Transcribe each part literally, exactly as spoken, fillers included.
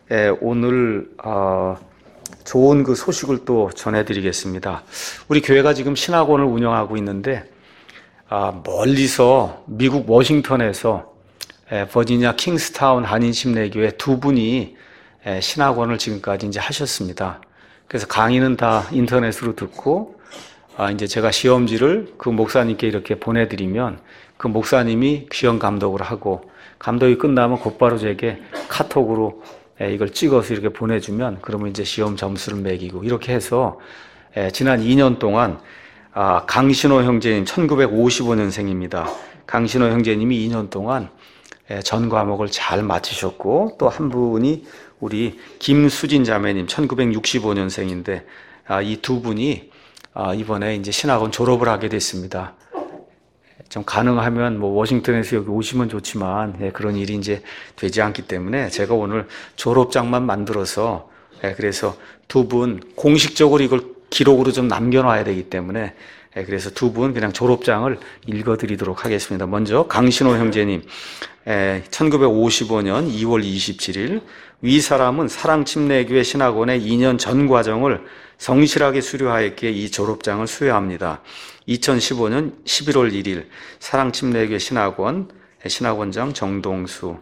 예, 오늘 어, 좋은 그 소식을 또 전해드리겠습니다. 우리 교회가 지금 신학원을 운영하고 있는데 아, 멀리서 미국 워싱턴에서 예, 버지니아 킹스타운 한인심례교회 두 분이 예, 신학원을 지금까지 이제 하셨습니다. 그래서 강의는 다 인터넷으로 듣고 아, 이제 제가 시험지를 그 목사님께 이렇게 보내드리면 그 목사님이 시험 감독을 하고 감독이 끝나면 곧바로 제게 카톡으로 예, 이걸 찍어서 이렇게 보내주면 그러면 이제 시험 점수를 매기고 이렇게 해서 예, 지난 이 년 동안 아, 강신호 형제님 천구백오십오 년생입니다. 강신호 형제님이 이 년 동안 예, 전 과목을 잘 마치셨고 또 한 분이 우리 김수진 자매님 천구백육십오 년생인데 아, 이 두 분이 아, 이번에 이제 신학원 졸업을 하게 됐습니다. 좀 가능하면 뭐 워싱턴에서 여기 오시면 좋지만 예, 그런 일이 이제 되지 않기 때문에 제가 오늘 졸업장만 만들어서 예, 그래서 두 분 공식적으로 이걸 기록으로 좀 남겨놔야 되기 때문에 예, 그래서 두 분 그냥 졸업장을 읽어드리도록 하겠습니다. 먼저 강신호 형제님 예, 천구백오십오 년 이월 이십칠일 위 사람은 사랑침례교회 신학원의 이 년 전 과정을 성실하게 수료하였기에 이 졸업장을 수여합니다. 이천십오 년 십일월 일일 사랑침례교회 신학원 신학원장 정동수.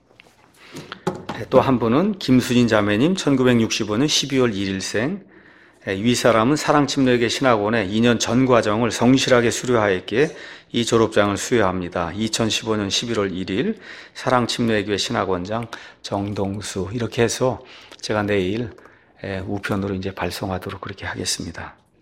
또 한 분은 김수진 자매님 천구백육십오 년 십이월 일일생. 위 사람은 사랑침례교회 신학원의 이 년 전 과정을 성실하게 수료하였기에 이 졸업장을 수여합니다. 이천십오 년 십일월 일일 사랑침례교회 신학원장 정동수. 이렇게 해서 제가 내일 우편으로 이제 발송하도록 그렇게 하겠습니다.